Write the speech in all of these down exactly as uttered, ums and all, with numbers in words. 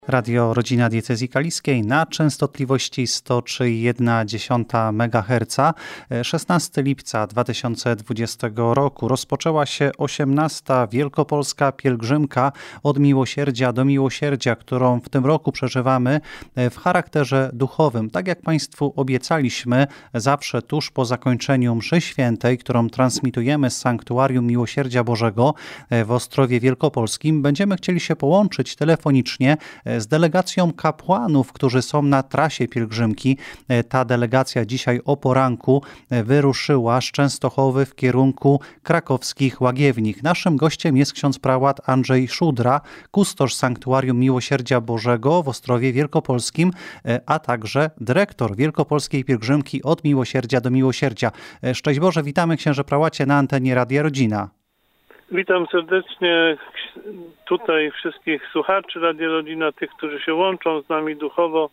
Radio Rodzina Diecezji Kaliskiej na częstotliwości sto trzy i jedna dziesiąta megaherca. szesnastego lipca dwa tysiące dwudziestego roku rozpoczęła się osiemnasta Wielkopolska Pielgrzymka od miłosierdzia do miłosierdzia, którą w tym roku przeżywamy w charakterze duchowym. Tak jak Państwu obiecaliśmy, zawsze tuż po zakończeniu mszy świętej, którą transmitujemy z Sanktuarium Miłosierdzia Bożego w Ostrowie Wielkopolskim, będziemy chcieli się połączyć telefonicznie z delegacją kapłanów, którzy są na trasie pielgrzymki. Ta delegacja dzisiaj o poranku wyruszyła z Częstochowy w kierunku krakowskich Łagiewnik. Naszym gościem jest ksiądz prałat Andrzej Szudra, kustosz Sanktuarium Miłosierdzia Bożego w Ostrowie Wielkopolskim, a także dyrektor Wielkopolskiej Pielgrzymki od miłosierdzia do miłosierdzia. Szczęść Boże, witamy księże prałacie na antenie Radia Rodzina. Witam serdecznie tutaj wszystkich słuchaczy Radia Rodzina, tych, którzy się łączą z nami duchowo.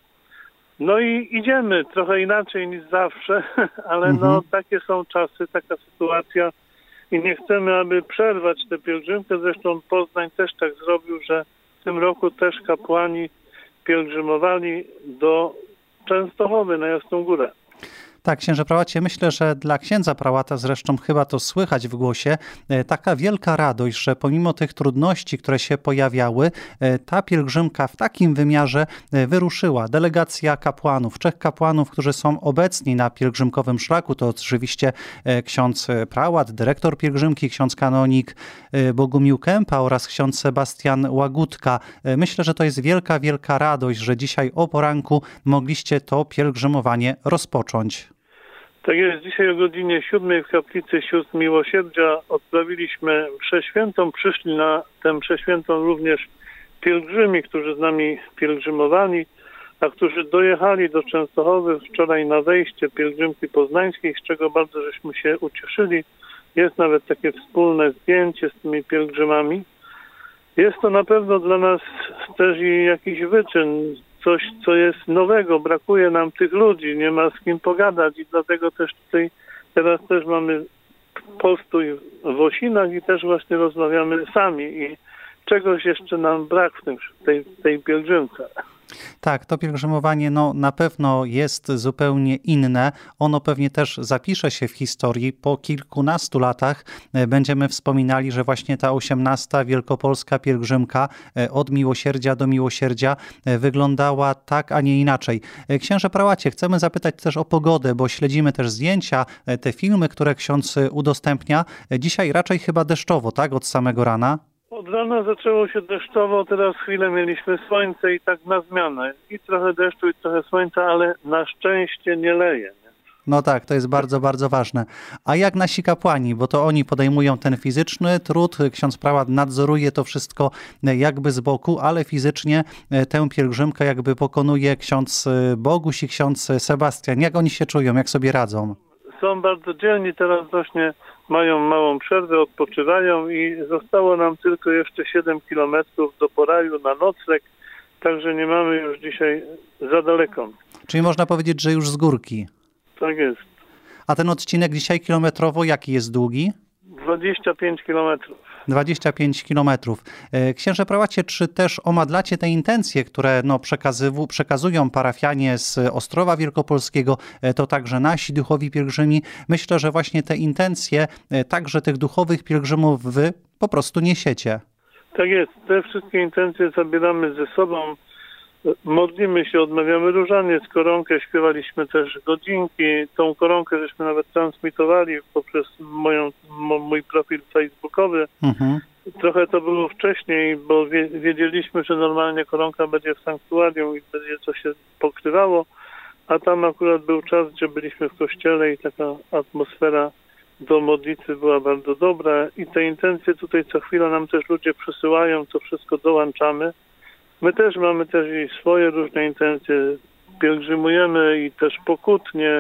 No i idziemy trochę inaczej niż zawsze, ale mhm. no takie są czasy, taka sytuacja i nie chcemy, aby przerwać tę pielgrzymkę. Zresztą Poznań też tak zrobił, że w tym roku też kapłani pielgrzymowali do Częstochowy na Jasną Górę. Tak, księże prałacie, myślę, że dla księdza prałata, zresztą chyba to słychać w głosie, taka wielka radość, że pomimo tych trudności, które się pojawiały, ta pielgrzymka w takim wymiarze wyruszyła. Delegacja kapłanów, trzech kapłanów, którzy są obecni na pielgrzymkowym szlaku, to oczywiście ksiądz prałat, dyrektor pielgrzymki, ksiądz kanonik Bogumił Kępa oraz ksiądz Sebastian Łagutka. Myślę, że to jest wielka, wielka radość, że dzisiaj o poranku mogliście to pielgrzymowanie rozpocząć. Tak jest, dzisiaj o godzinie siódmej w kaplicy Sióstr Miłosierdzia odprawiliśmy mszę świętą. Przyszli na tę mszę świętą również pielgrzymi, którzy z nami pielgrzymowali, a którzy dojechali do Częstochowy wczoraj na wejście pielgrzymki poznańskiej, z czego bardzo żeśmy się ucieszyli. Jest nawet takie wspólne zdjęcie z tymi pielgrzymami. Jest to na pewno dla nas też i jakiś wyczyn, coś, co jest nowego. Brakuje nam tych ludzi, nie ma z kim pogadać i dlatego też tutaj teraz też mamy postój w Osinach i też właśnie rozmawiamy sami i czegoś jeszcze nam brak w tym, tej, tej pielgrzymce. Tak, to pielgrzymowanie no, na pewno jest zupełnie inne. Ono pewnie też zapisze się w historii. Po kilkunastu latach będziemy wspominali, że właśnie ta osiemnasta Wielkopolska Pielgrzymka od miłosierdzia do miłosierdzia wyglądała tak, a nie inaczej. Księże prałacie, chcemy zapytać też o pogodę, bo śledzimy też zdjęcia, te filmy, które ksiądz udostępnia. Dzisiaj raczej chyba deszczowo, tak? Od samego rana? Od rana zaczęło się deszczowo, teraz chwilę mieliśmy słońce i tak na zmianę. I trochę deszczu, i trochę słońca, ale na szczęście nie leje. Nie? No tak, to jest bardzo, bardzo ważne. A jak nasi kapłani, bo to oni podejmują ten fizyczny trud, ksiądz prałat nadzoruje to wszystko jakby z boku, ale fizycznie tę pielgrzymkę jakby pokonuje ksiądz Boguś i ksiądz Sebastian. Jak oni się czują, jak sobie radzą? Są bardzo dzielni, teraz właśnie mają małą przerwę, odpoczywają i zostało nam tylko jeszcze siedem kilometrów do Poraju na nocleg, także nie mamy już dzisiaj za daleko. Czyli można powiedzieć, że już z górki. Tak jest. A ten odcinek dzisiaj kilometrowo jaki jest długi? dwadzieścia pięć kilometrów. dwadzieścia pięć kilometrów. Księże prałacie, czy też omadlacie te intencje, które no, przekazują parafianie z Ostrowa Wielkopolskiego, to także nasi duchowi pielgrzymi. Myślę, że właśnie te intencje, także tych duchowych pielgrzymów wy po prostu niesiecie. Tak jest. Te wszystkie intencje zabieramy ze sobą. Modlimy się, odmawiamy różaniec, koronkę, śpiewaliśmy też godzinki. Tą koronkę żeśmy nawet transmitowali poprzez moją, mój profil facebookowy. Mhm. Trochę to było wcześniej, bo wiedzieliśmy, że normalnie koronka będzie w sanktuarium i będzie to się pokrywało, a tam akurat był czas, gdzie byliśmy w kościele i taka atmosfera do modlitwy była bardzo dobra i te intencje tutaj co chwilę nam też ludzie przysyłają, to wszystko dołączamy. My też mamy też i swoje różne intencje, pielgrzymujemy i też pokutnie,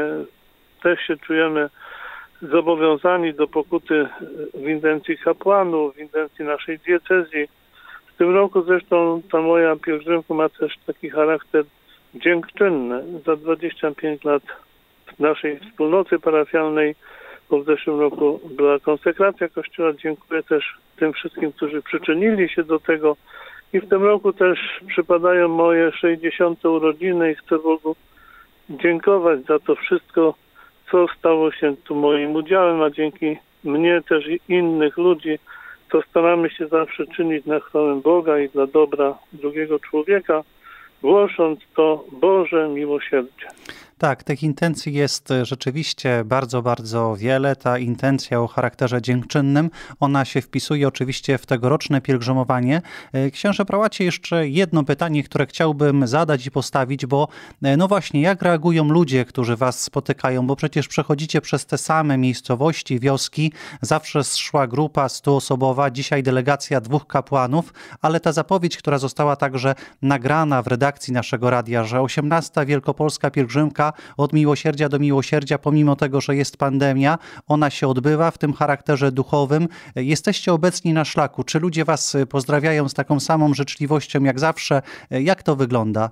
też się czujemy zobowiązani do pokuty w intencji kapłanów, w intencji naszej diecezji. W tym roku zresztą ta moja pielgrzymka ma też taki charakter dziękczynny. Za dwadzieścia pięć lat naszej wspólnoty parafialnej, bo w zeszłym roku była konsekracja Kościoła. Dziękuję też tym wszystkim, którzy przyczynili się do tego I w tym roku też przypadają moje sześćdziesiąte urodziny i chcę Bogu dziękować za to wszystko, co stało się tu moim udziałem, a dzięki mnie też i innych ludzi, to staramy się zawsze czynić na chwałę Boga i dla dobra drugiego człowieka, głosząc to Boże miłosierdzie. Tak, tych intencji jest rzeczywiście bardzo, bardzo wiele. Ta intencja o charakterze dziękczynnym, ona się wpisuje oczywiście w tegoroczne pielgrzymowanie. Księże prałacie, jeszcze jedno pytanie, które chciałbym zadać i postawić, bo no właśnie, jak reagują ludzie, którzy was spotykają, bo przecież przechodzicie przez te same miejscowości, wioski, zawsze szła grupa stuosobowa, dzisiaj delegacja dwóch kapłanów, ale ta zapowiedź, która została także nagrana w redakcji naszego radia, że osiemnasta Wielkopolska pielgrzymka od miłosierdzia do miłosierdzia, pomimo tego, że jest pandemia, ona się odbywa w tym charakterze duchowym. Jesteście obecni na szlaku. Czy ludzie was pozdrawiają z taką samą życzliwością jak zawsze? Jak to wygląda?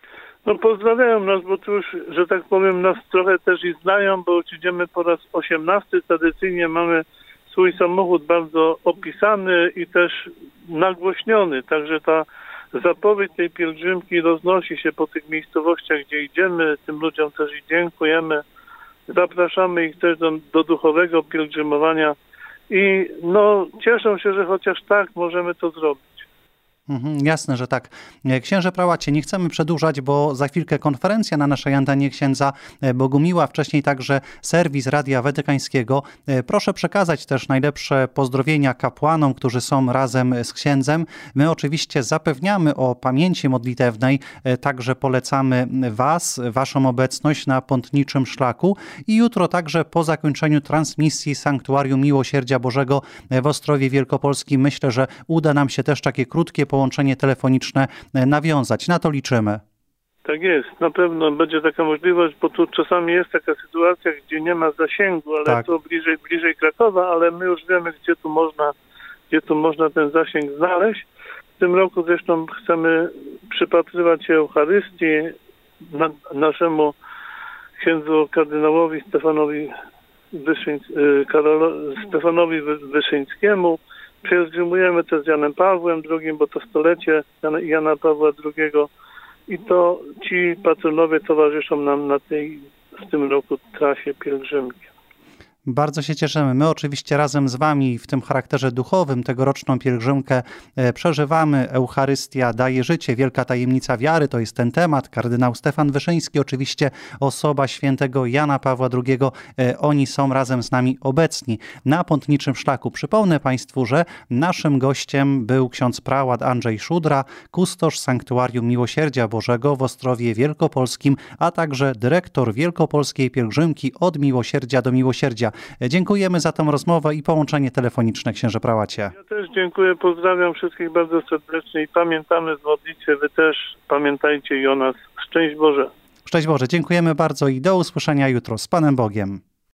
No pozdrawiają nas, bo tu już, że tak powiem, nas trochę też i znają, bo już idziemy po raz osiemnasty. Tradycyjnie mamy swój samochód bardzo opisany i też nagłośniony, także ta zapowiedź tej pielgrzymki roznosi się po tych miejscowościach, gdzie idziemy. Tym ludziom też i dziękujemy. Zapraszamy ich też do, do duchowego pielgrzymowania i no cieszą się, że chociaż tak możemy to zrobić. Mhm, jasne, że tak. Księże prałacie, nie chcemy przedłużać, bo za chwilkę konferencja na naszej antenie księdza Bogumiła, wcześniej także serwis Radia Watykańskiego. Proszę przekazać też najlepsze pozdrowienia kapłanom, którzy są razem z księdzem. My oczywiście zapewniamy o pamięci modlitewnej, także polecamy was, waszą obecność na pątniczym szlaku i jutro także po zakończeniu transmisji Sanktuarium Miłosierdzia Bożego w Ostrowie Wielkopolskim myślę, że uda nam się też takie krótkie połączenie telefoniczne nawiązać. Na to liczymy. Tak jest, na pewno będzie taka możliwość, bo tu czasami jest taka sytuacja, gdzie nie ma zasięgu, ale tak. To bliżej, bliżej Krakowa, ale my już wiemy, gdzie tu można, gdzie tu można ten zasięg znaleźć. W tym roku zresztą chcemy przypatrywać się Eucharystii na, naszemu księdzu kardynałowi Stefanowi, Wyszyń, Karolo, Stefanowi Wyszyńskiemu. Pielgrzymujemy też z Janem Pawłem drugim, bo to stolecie Jana, Jana Pawła drugiego i to ci patronowie towarzyszą nam na tej w tym roku trasie pielgrzymki. Bardzo się cieszymy. My oczywiście razem z wami w tym charakterze duchowym tegoroczną pielgrzymkę przeżywamy. Eucharystia daje życie, wielka tajemnica wiary, to jest ten temat. Kardynał Stefan Wyszyński, oczywiście osoba świętego Jana Pawła drugiego. Oni są razem z nami obecni na pątniczym szlaku. Przypomnę państwu, że naszym gościem był ksiądz prałat Andrzej Szudra, kustosz Sanktuarium Miłosierdzia Bożego w Ostrowie Wielkopolskim, a także dyrektor Wielkopolskiej Pielgrzymki od miłosierdzia do miłosierdzia. Dziękujemy za tę rozmowę i połączenie telefoniczne, księże prałacie. Ja też dziękuję, pozdrawiam wszystkich bardzo serdecznie i pamiętamy z modlitwy, wy też pamiętajcie i o nas. Szczęść Boże. Szczęść Boże, dziękujemy bardzo i do usłyszenia jutro. Z Panem Bogiem.